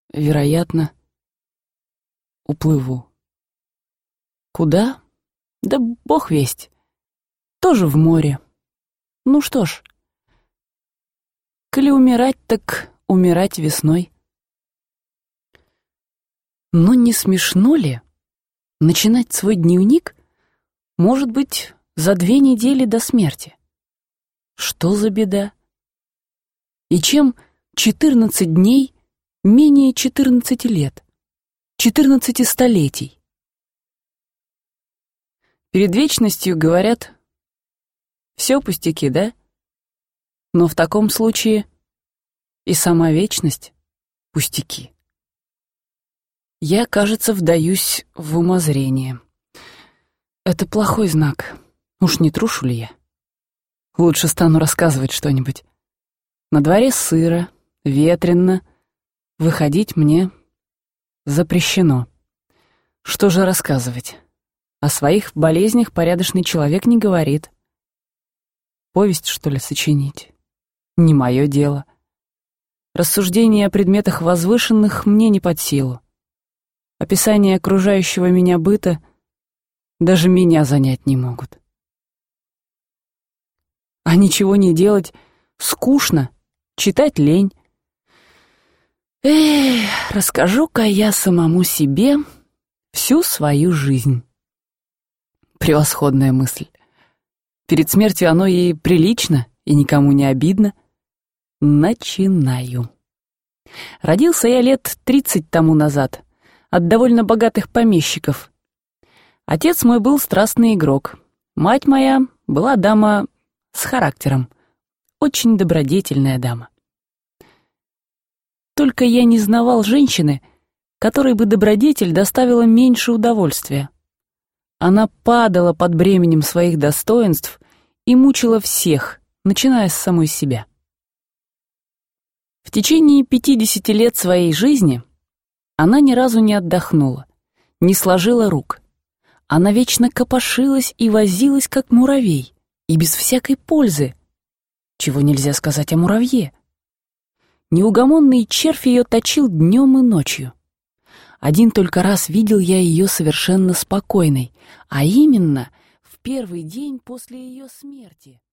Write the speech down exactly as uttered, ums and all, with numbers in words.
вероятно, уплыву. Куда? Да бог весть. Тоже в море. Ну что ж, коли умирать, так умирать весной. Но не смешно ли начинать свой дневник, может быть, за две недели до смерти? Что за беда? И чем четырнадцать дней менее четырнадцати лет, четырнадцати столетий? Перед вечностью, говорят, все пустяки, да? Но в таком случае и сама вечность — пустяки. Я, кажется, вдаюсь в умозрение. Это плохой знак. Уж не трушу ли я? Лучше стану рассказывать что-нибудь. На дворе сыро, ветрено. Выходить мне запрещено. Что же рассказывать? О своих болезнях порядочный человек не говорит. Повесть, что ли, сочинить? Не мое дело. Рассуждения о предметах возвышенных мне не под силу. Описание окружающего меня быта даже меня занять не могут. А ничего не делать скучно, читать лень. Эх, расскажу-ка я самому себе всю свою жизнь. Превосходная мысль. Перед смертью оно и прилично, и никому не обидно. Начинаю. Родился я лет тридцать тому назад от довольно богатых помещиков. Отец мой был страстный игрок. Мать моя была дама с характером, очень добродетельная дама. Только я не знавал женщины, которой бы добродетель доставила меньше удовольствия. Она падала под бременем своих достоинств и мучила всех, начиная с самой себя. В течение пятидесяти лет своей жизни она ни разу не отдохнула, не сложила рук. Она вечно копошилась и возилась, как муравей, и без всякой пользы, чего нельзя сказать о муравье. Неугомонный червь ее точил днем и ночью. Один только раз видел я ее совершенно спокойной, а именно в первый день после ее смерти.